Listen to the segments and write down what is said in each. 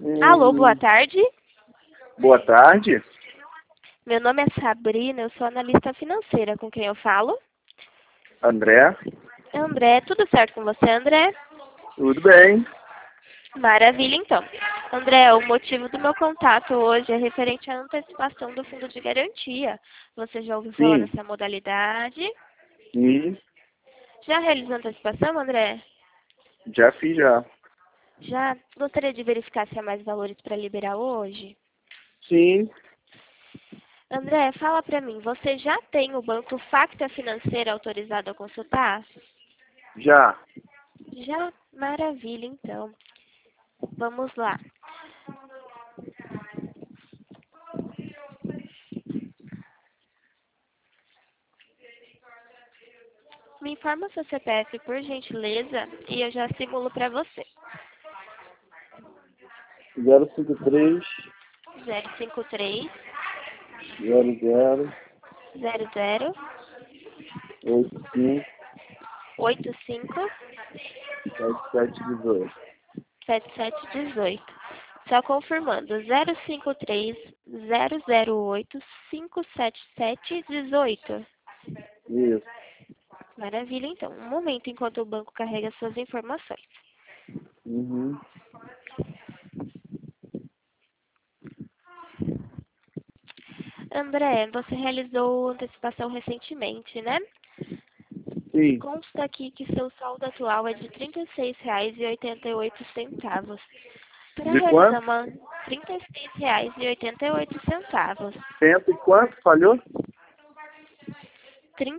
Alô, boa Hum, tarde. boa tarde, Meu nome é Sabrina, eu sou analista financeira. Com quem eu falo? André. André, tudo certo com você, André? Tudo bem? Maravilha, então. André, o motivo do meu contato hoje é referente à antecipação do fundo de garantia. Você já ouviu falar Sim, nessa modalidade? sim, Já realizou antecipação, André? já fiz já. Já gostaria de verificar se há mais valores para liberar hoje? Sim, André, fala para mim, você já tem o banco Facta Financeira autorizado a consultar? já. Já? Maravilha, então. Vamos lá. Me informa seu CPF, por gentileza, e eu já simulo para você. 053 053 00 00 85 85 7718. 7718. Só confirmando, 053 008 57718. Isso. Maravilha, então. Um momento enquanto o banco carrega suas informações. Uhum. André, você realizou antecipação recentemente, né? Sim. Consta aqui que seu saldo atual é de R$ 36,88. Para De realizar quanto? uma R$ 36,88. Cento e quanto? Falhou? R$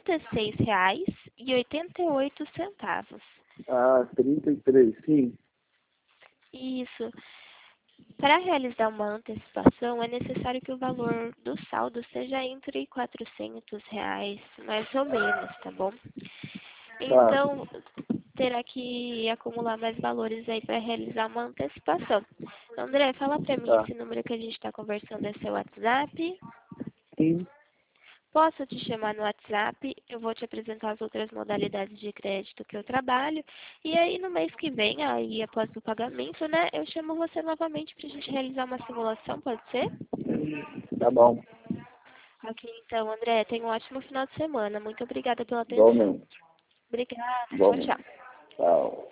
36,88. Ah, 33. Sim. Isso. Para realizar uma antecipação, é necessário que o valor do saldo seja entre R$ 400, mais ou menos, tá bom? Tá, Então, terá que acumular mais valores aí para realizar uma antecipação. André, fala para mim, tá. esse número que a gente está conversando é seu WhatsApp? Sim. Posso te chamar no WhatsApp, eu vou te apresentar as outras modalidades de crédito que eu trabalho. E aí, no mês que vem, aí após o pagamento, né, eu chamo você novamente para a gente realizar uma simulação, pode ser? Tá bom. Ok, então, André, tenha um ótimo final de semana. Muito obrigada pela atenção. Igualmente. Obrigada, tchau, Igualmente. tchau. Tchau.